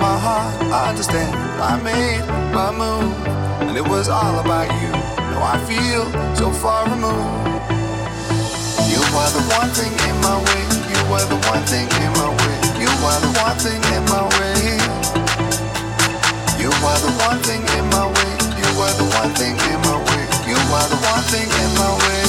my heart, I understand. I made my move, and it was all about you. Now I feel so far removed. You are the one thing in my way. You are the one thing in my way. You are the one thing in my way. You are the one thing in my way. You are the one thing in my way. You are the one thing in my way.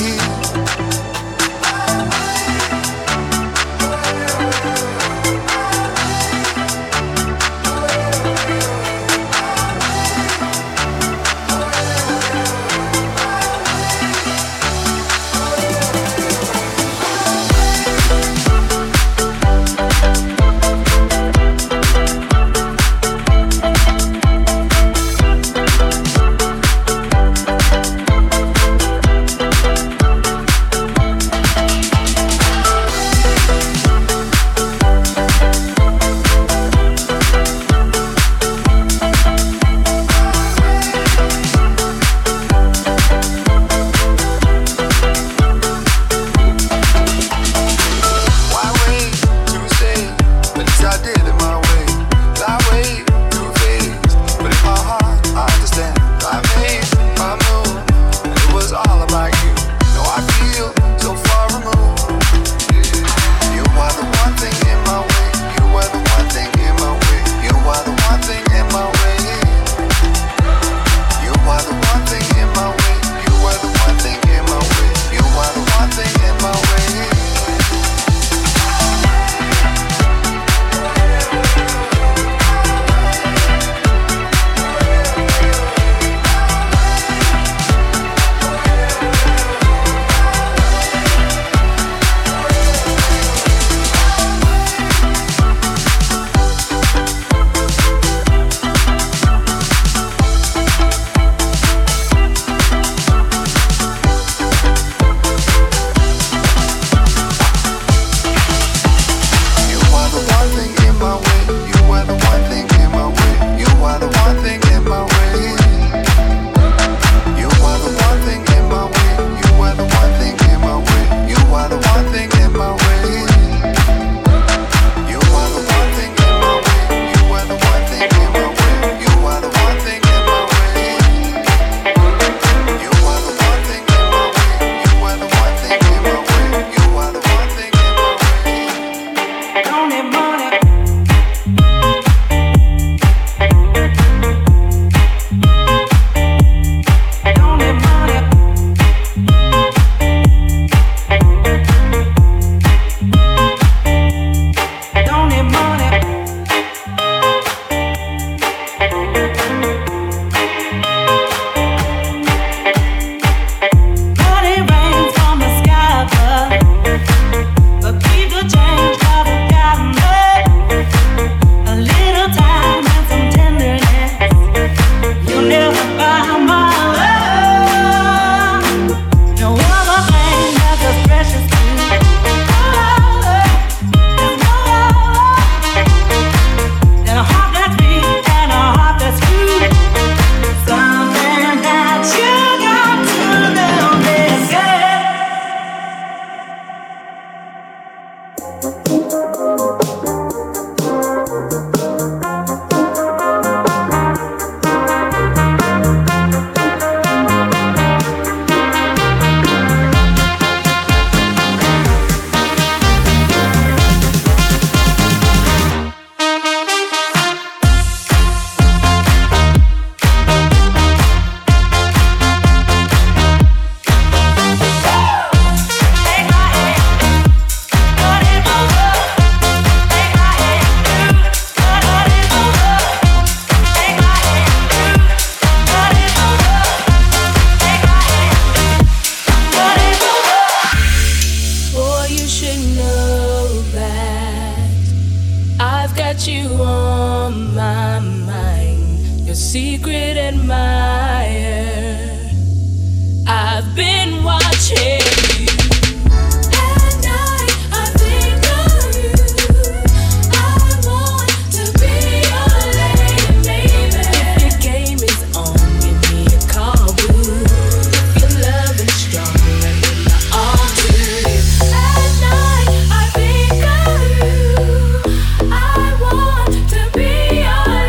Be your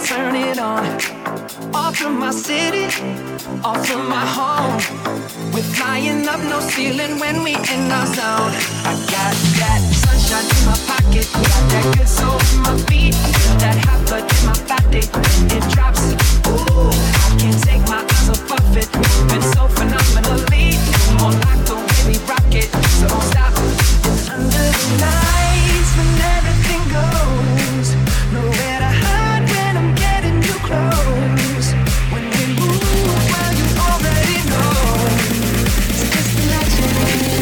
turn it on. Off from my city, off from my home. We're flying up, no ceiling when we in our zone. I got that sunshine in my pocket, got that good soul in my feet, feel that hot blood in my body. It drops, ooh, I can't take my eyes off of it. Moving so phenomenally, more like the way we rock it. So don't stop. It's under the lights when everything goes. Nowhere to hide when I'm getting you close. When we move, well you already know. It's just imagine.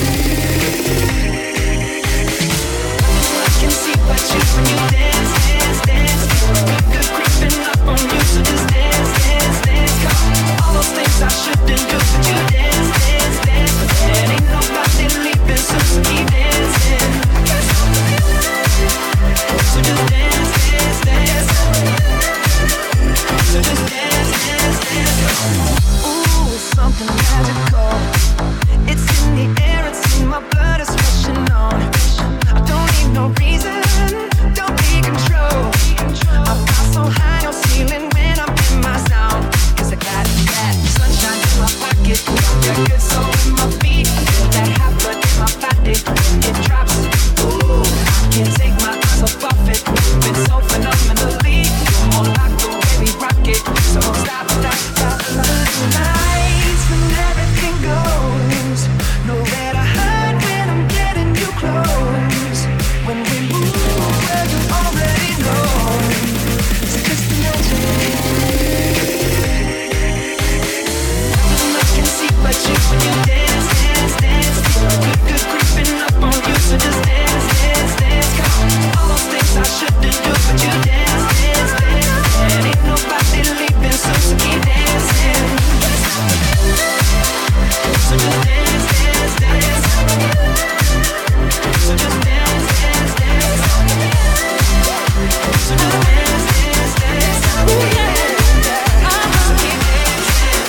I can see what you when you dance, dance, dance. Good creeping up on you, so just dance, dance, dance. Come on, all those things I shouldn't do, but you dance, dance, dance. And ain't nobody leaving, so keep dancing. I can't stop the feeling. So just dance, dance, dance. So just dance, dance, dance. Ooh, something magical. It's in the air, it's in my blood, it's rushing on. I don't need no reason, don't be control. I fly so high, no ceiling when I'm in my zone. 'Cause I got that sunshine in my pocket, got that good soul in my feet, feel that hot blood in my body. It drops, ooh, I can't take my eyes off of it. Moving so phenomenally, more like the way we rock it. So don't stop, stop, stop. Lights when everything goes. Nowhere to hide when I'm getting you close. When we move, well you already know. So just imagine. I can see what you when you dance, dance, dance. Good creeping up on you, so just dance, dance, dance. Come on, all those things I shouldn't do, but you dance, dance, dance. And ain't nobody leaving, so keep dancing. So just dance, dance, dance. So just dance, dance, dance. So just dance, dance, dance. Ooh, yeah. So keep dancing.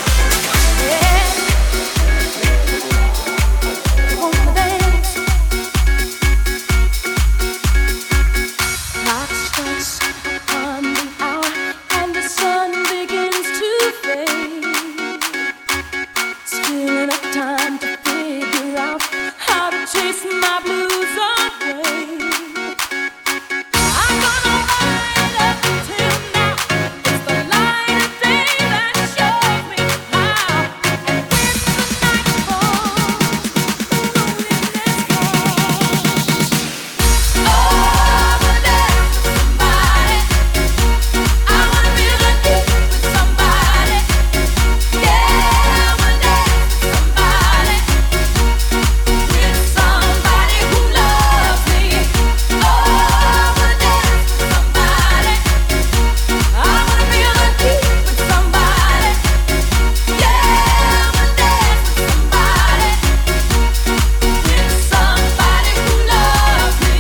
Clock strikes upon the hour and the sun begins to fade. Still enough time to figure out how to chase my blues away. I'm gonna ride up till now. It's the light of day that shows me how. And when the night falls, loneliness calls. Over there with somebody. I wanna feel the heat with somebody. Yeah, one day with somebody. With somebody who loves me. Over there with somebody. I wanna feel the heat with somebody. Yeah, one day with somebody. With somebody who loves me.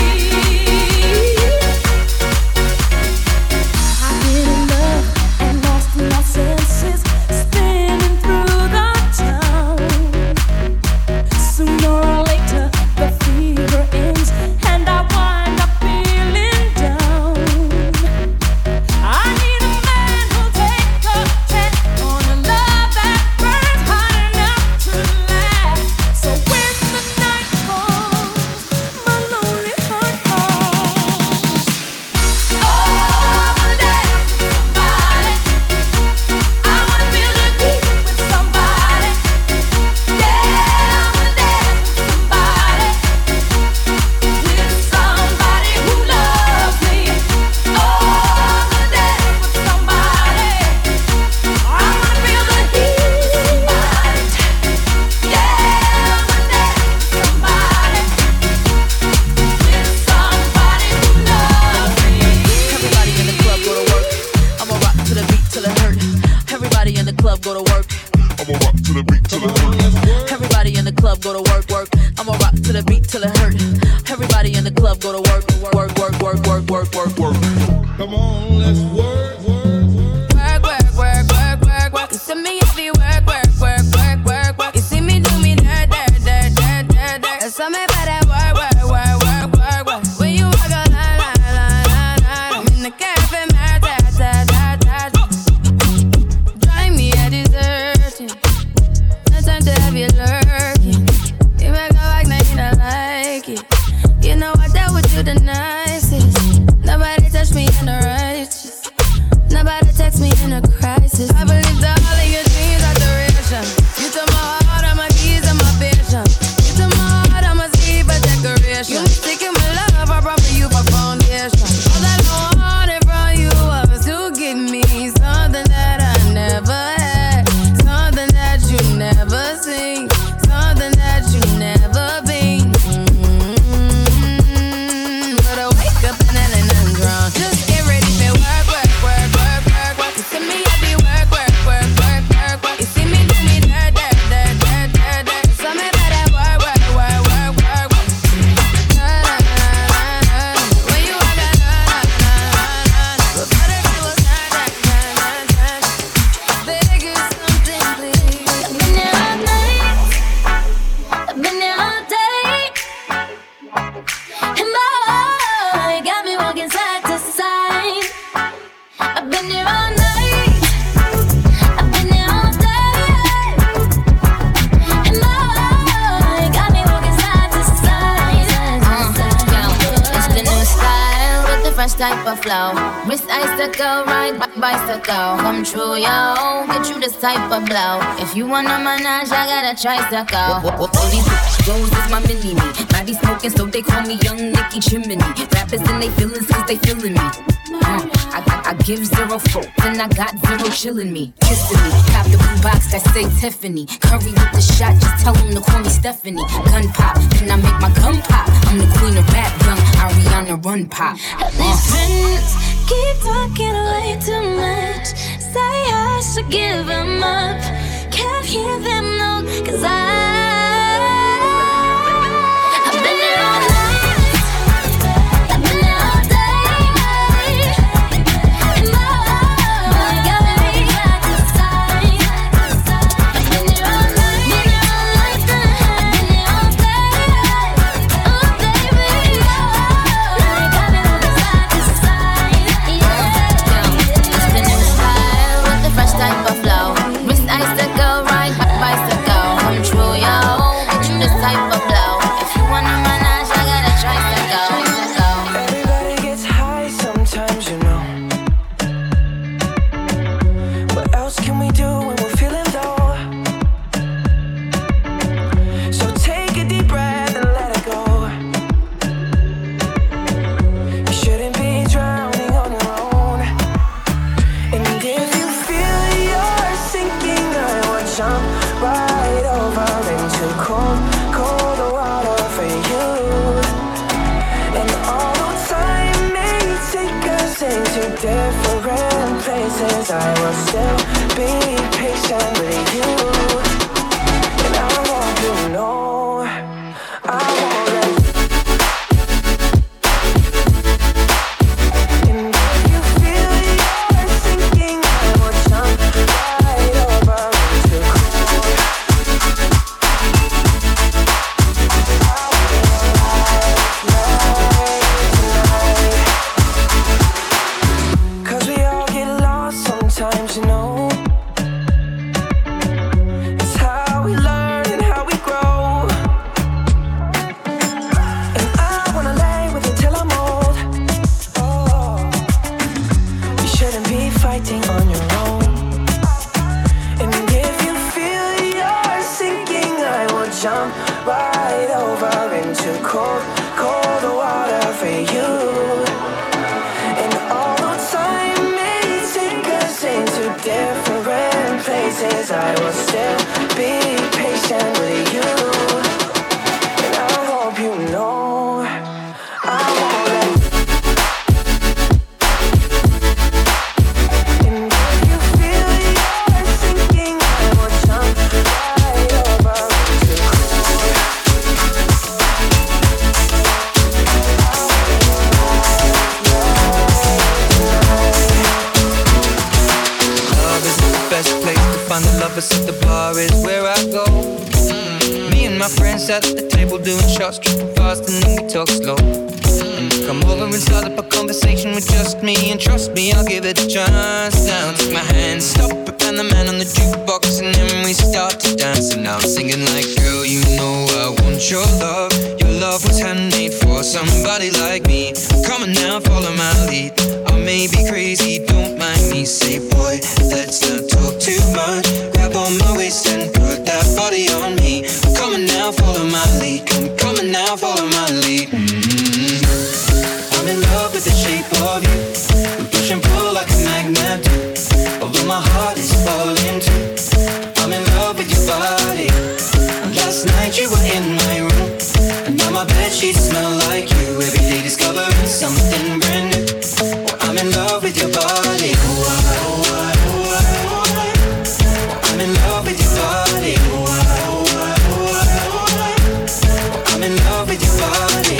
I've been in love and lost my senses, spinning through the town. Sooner or later, the fever ends, and I wind up feeling down. I need a man who'll take a chance on a love that burns hot enough to last. So when the night falls, my lonely heart calls. Over there with somebody. I wanna feel the heat with somebody. Yeah, one day with somebody. With somebody who loves me. Over there with somebody. I wanna feel the heat with somebody. Yeah, one day with somebody. With somebody who loves me. Everybody in the club go to work. I'ma rock to the beat till it hurt. Everybody in the club go to work. I'ma rock to the beat till it hurt. Everybody in the club go to work, work. I'ma rock to the beat till it hurt. Everybody in the club go to work, work, work, work, work, work, work, work. Come on, let's work. Work, work, work, work, work, work. You see me if you work, work, work, work, work, work. You see me do me dirt, dirt, dirt, dirt, dirt, dirt. That's how me better work, work, work, work, work, work. When you walk a line, line, line, line, line. I'm in the cafe, man, da, da, da. about to text me in a crisis. I believed all of your dreams are duration. You took my heart, all my keys, and my vision. You took my heart, I must leave a decoration. You mistaken my love, I brought for you for foundation. All that I wanted from you was to give me something that I never had, something that you never seen, something that you never been. But I wake up and then nothing's wrong. Just get ready for work, work, work, work, work, work. You see me, I be work, work, work, work, work, work. You see me do me dirt, dirt, dirt, dirt, dirt, dirt. So me better work, work, work, work, work, work. When you walk out, but better do a beg you something, please. I've been there all night, I've been there all day, and boy, got me walking side to side. I've been there all night, I've been there all day, and boy, got me walking side to side. It's the new style with the fresh type of flow. Wrist icicle, ride bicycle. Come true, yo. Get you this type of blow. If you wanna manage, I got a tricycle. All these rose is my mini-me. Body smoking, so they call me Young Nicky Chimney. Rappers and they feelings, cause they feeling me. I give zero folk, then I got zero chillin' me. Kissing me, cop the blue box that say Tiffany. Curry with the shot, just tell them to call me Stephanie. Gun pop, then I make my gun pop. I'm the queen of rap, young Ariana Run Pop. These friends keep talking way too much. Say I should give them up. Can't hear them, no, cause I've been there all night, I've been there all day, and boy, got me side to side. I've been there all night, I've been there all day, oh baby, got me side to side. It's the new style with the fresh type of flow. Wrist icicle, ride bicycle. Come true, yo. Get you this type of blow. If you wanna manage, I got a tricycle. Everybody gets high sometimes, you know. What else can we do when we're feeling low? So take a deep breath and let it go. You shouldn't be drowning on your own. And if you feel you're sinking, I will jump right over into cold, cold water for you. And although time may take us into different places, I will still be patient with you. And I want you to know I won't let you. And if you feel you're sinking, I will jump right over into cold. Cause we all get lost sometimes, you know. It's how we learn and how we grow. And I wanna lay with you till I'm old. Oh, you shouldn't be fighting on your own. And if you feel you're sinking, I will jump right over into cold, cold water for you. And although time may take us into different places, I will still be patient with you. And I hope you know I won't let you. And if you feel you're sinking, I will jump right over into cold. Love is the best place to find the lovers at the bar is where I go. Me and my friends at the table doing shots, tripping fast and then we talk slow. Come over and start up a conversation with just me, and trust me, I'll give it a chance. Now take my hand, stop it, and the man on the jukebox, and then we start to dance. And now I'm singing like, girl, you know I want your love. Your love was handmade for somebody like me. Come on now, follow my lead. I may be crazy, don't mind me me, say boy, let's not talk too much. Grab on my waist and put that body on me. I'm coming now, follow my lead. I'm coming now, follow my lead. I'm in love with the shape of you. We push and pull like a magnet do. Although my heart is falling too. I'm in love with your body. And last night you were in my room. And now my bedsheets smell like you. Every day discovering something brand new. I'm in love with your body. I'm in love with your body. I'm in love with your body.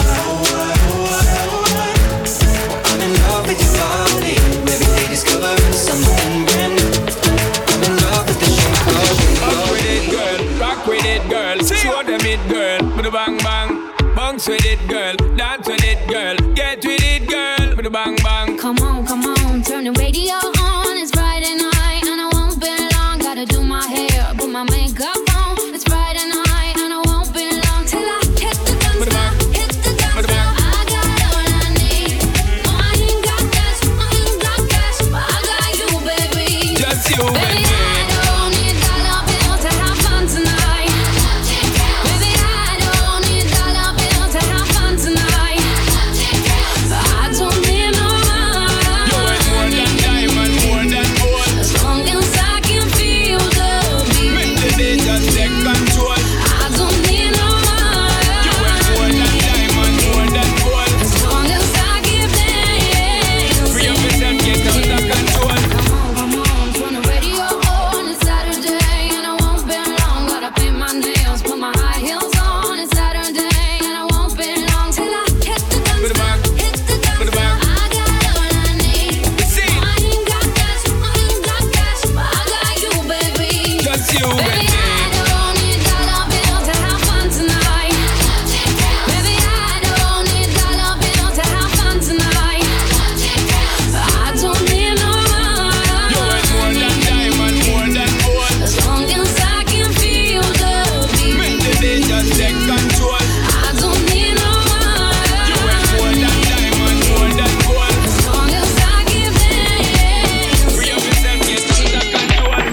I'm in love with your body. Every day discovering something brand new. I'm in love with the shape of you. Rock with it, girl. Rock with it, girl. Show them it, girl. With a bang bang. Bounce with it, girl. Dance with it, girl. Get with it, girl. With a bang bang. Come on, turn the radio on. It's Friday night and I won't be long. Gotta do my hair, put my makeup on. It's Friday night and I won't be long till I hit the dance floor, hit the dance floor. I got all I need. No, I ain't got cash, but I got you, baby. Just you, baby. I don't need dollar bill to have fun tonight. Baby, I don't need dollar bill to have fun tonight. I don't need no money. You're worth more than diamond, more than gold. As long as I can feel the beat. Make the day just take control. I don't need no money. You're worth more than diamond, more than gold. As long as I give them. Free up yourself, get out of control. Come on, turn the radio on. It's Saturday and I won't be long. Gotta paint my nails, put my high heels on. It's Saturday and I won't be long till I hit the dance With a floor, bang. hit the dance With a floor. bang. I got all I need. See. No, I ain't got cash, but I got you, baby. Just you, Baby, baby. I don't need dollar bill to have fun tonight. Baby, I don't need dollar bill to have fun tonight. I don't need no money. You're worth more than diamond, more than gold. As long as I can feel the beat. Make the day just take control. I don't need no money. You're worth more than diamond, more than gold. As long as I give them. Free up yourself, get out of control.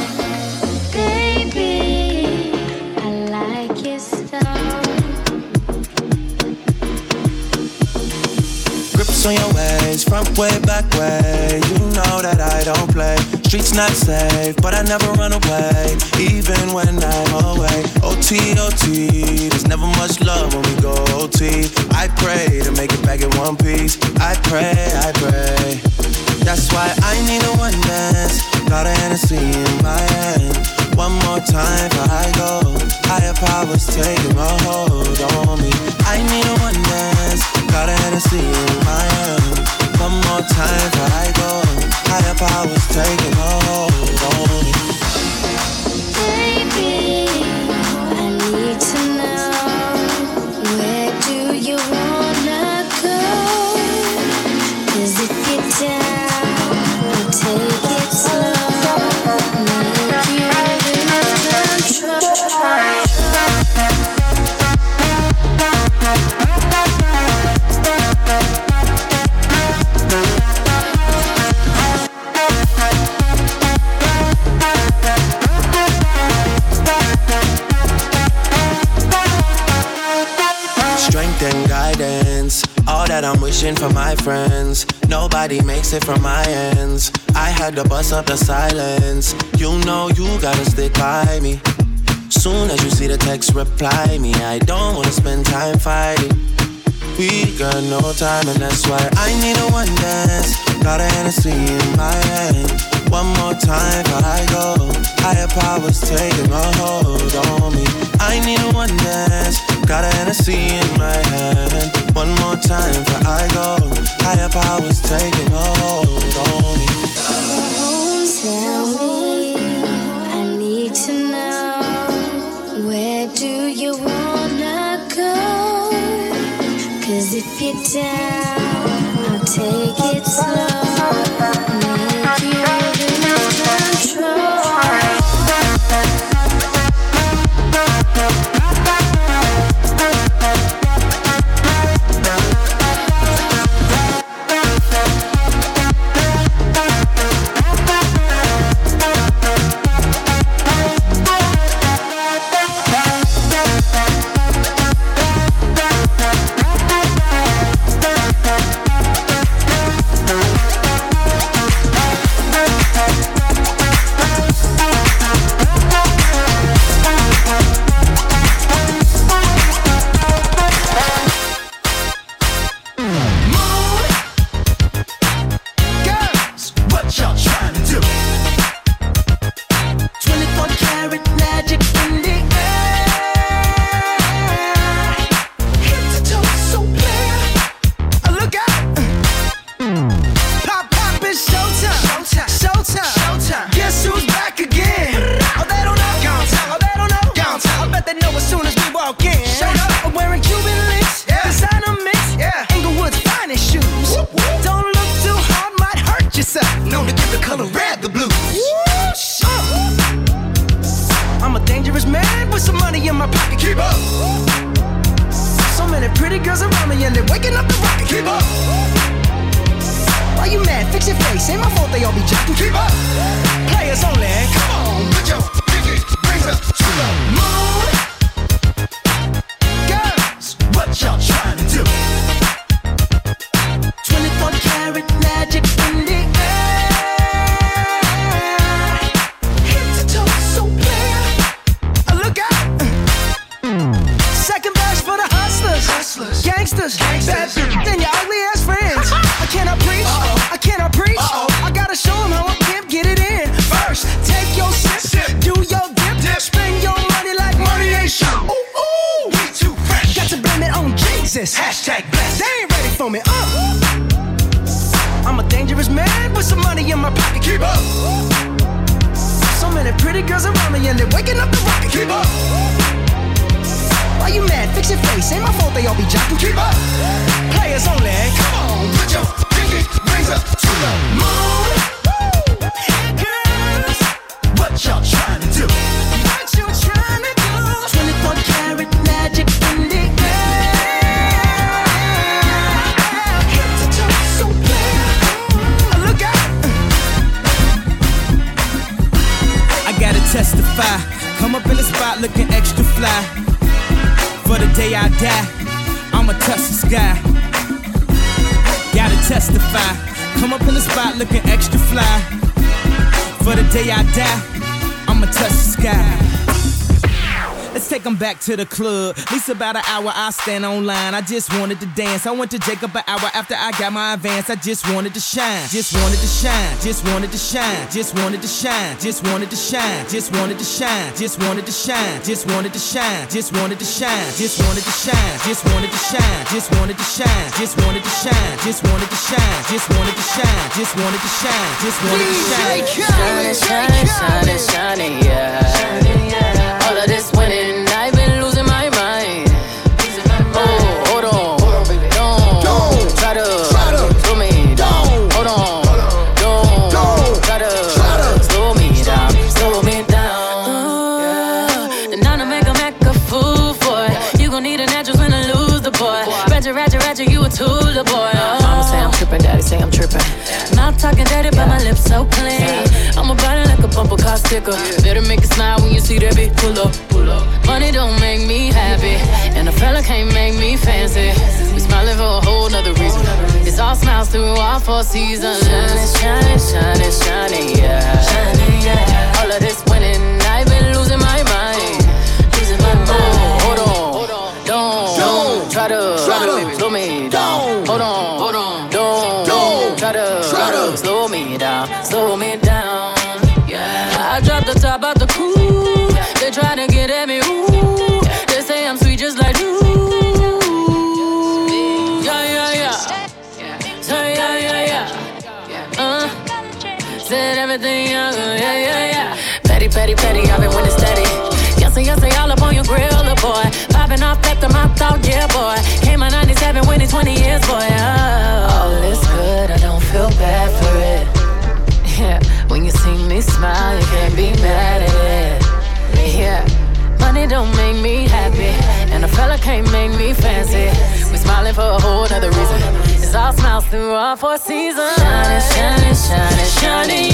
Baby, I like your style. Grips on your ways, front way, back way. You know that I don't play. Streets not safe, but I never run away, even when I'm away. OT, OT, there's never much love when we go OT. I pray to make it back in one piece. I pray. That's why I need a one dance. Got a Hennessy in my hand. One more time before I go. Higher powers taking a hold on me. I need a one dance. Got a Hennessy in my hand. One more time before I go. Higher powers taking a hold on me. Baby, I need to know, where do you wanna go? 'Cause if you're down, I'll take it slow. Make you lose control. Strength and guidance, all that I'm wishing for my friends. Nobody makes it from my ends. I had to bust up the silence. You know you gotta stick by me. Soon as you see the text, reply me. I don't wanna spend time fighting. We got no time and that's why I need a one dance. Got a Hennessy in my hand. One more time before I go. Higher powers taking a hold on me. I need a one dance. Got a Hennessy in my hand. One more time before I go. Higher powers taking a hold on me. Tell me, I need to know, where do you wanna go? 'Cause if you're down, I'll take it slow. Make you lose control. trying to do? 24 karat magic in the air. Head to toe, so clear. Look out! Pop, pop, it's showtime. Showtime, showtime, showtime. Guess who's back again? Oh, they don't know. Gone time. Oh, they don't know. Gone time. I bet they know as soon as we walk in. Showed up. I'm wearing Cuban links. Yeah. Designer mix. Yeah. Inglewood's finest shoes. Whoop, whoop. Don't look too hard, might hurt yourself. Known to give the color red the blues. I'm a dangerous man with some money in my pocket. Keep up. So many pretty girls around me and they're waking up the rocket. Keep up. Why you mad? Fix your face. Ain't my fault they all be jacking. Keep up. Players only. Come on, put your pinky rings up to the moon. Girls, what y'all trying to do? 24 karat magic in the air. Head to toe, so clear. Look out. Second verse for the hustlers. Gangsters. Bad bitches and your ugly ass friends. I cannot preach. I cannot preach. I gotta show them how I can get it in. First, take your sip. Do your dip. Spend your money like money ain't shit. Ooh, ooh. We too fresh. Got to blame it on Jesus. Hashtag blessed. They ain't ready for me. I'm a dangerous man with some money in my pocket. Keep up. So many pretty girls around me and they're waking up the rocket. Keep up. Why you mad? Fix your face. Ain't my fault they all be jocking. Keep up. Players only. Come on, put your pinky rings up to the moon. Hey girls, what y'all trying to do? What you trying to do? 24 karat magic in the air. Head to toe, so clear. Look out. I gotta testify. Come up in the spot looking extra fly. For the day I die, I'ma touch the sky. Gotta testify. Come up in the spot looking extra fly. For the day I die, I'ma touch the sky. Let's take them back to the club. At least about an hour I stand online. I just wanted to dance. I went to Jacob an hour after I got my advance. I just wanted to shine. Just wanted to shine. Just wanted to shine. Just wanted to shine. Just wanted to shine. Just wanted to shine. Just wanted to shine. Just wanted to shine. Just wanted to shine. Just wanted to shine. Just wanted to shine. Just wanted to shine. Just wanted to shine. Just wanted to shine. Just wanted to shine. Just wanted to shine. Just wanted to shine. Shining, shining, shining, shining, yeah. All of this winning, I've been losing my mind. Oh, hold on, don't try to slow me down. Hold on, don't try to slow me down, slow me down. And now to make a fool for it. You gon' need an actress when I lose the boy. Ratchet, you a tool, the boy. Mama say I'm trippin', daddy say I'm trippin'. Mouth talking dirty, but my lips so clean. I'm about it like a bumper car sticker. Better make it smile when you see that bitch pull up. Money don't make me happy, and a fella can't make me fancy. We smiling for a whole nother reason. It's all smiles through all 4 seasons. Shining, shining, shining, shining, yeah. Shining, yeah. All of this winning, I've been losing my mind. Losing my mind. Hold on, don't try to slow me down. Hold on, don't try to slow me down, slow me down. Yeah, I dropped the top out the coupe. They try to get at me, ooh. They say I'm sweet just like you. Yeah. Say yeah. Said everything young, yeah. Petty, I've been winning steady. Yes, all up on your grill, little boy. Popping off after my thought, yeah, boy. Came out 97 when it's 20 years, boy. All is good, I don't feel bad for it. Yeah, when you see me smile, you can't be mad at it. Yeah, money don't make me happy, and a fella can't make me fancy. We smiling for a whole nother reason. It's all smiles through all 4 seasons. Shining, shining, shining, shining,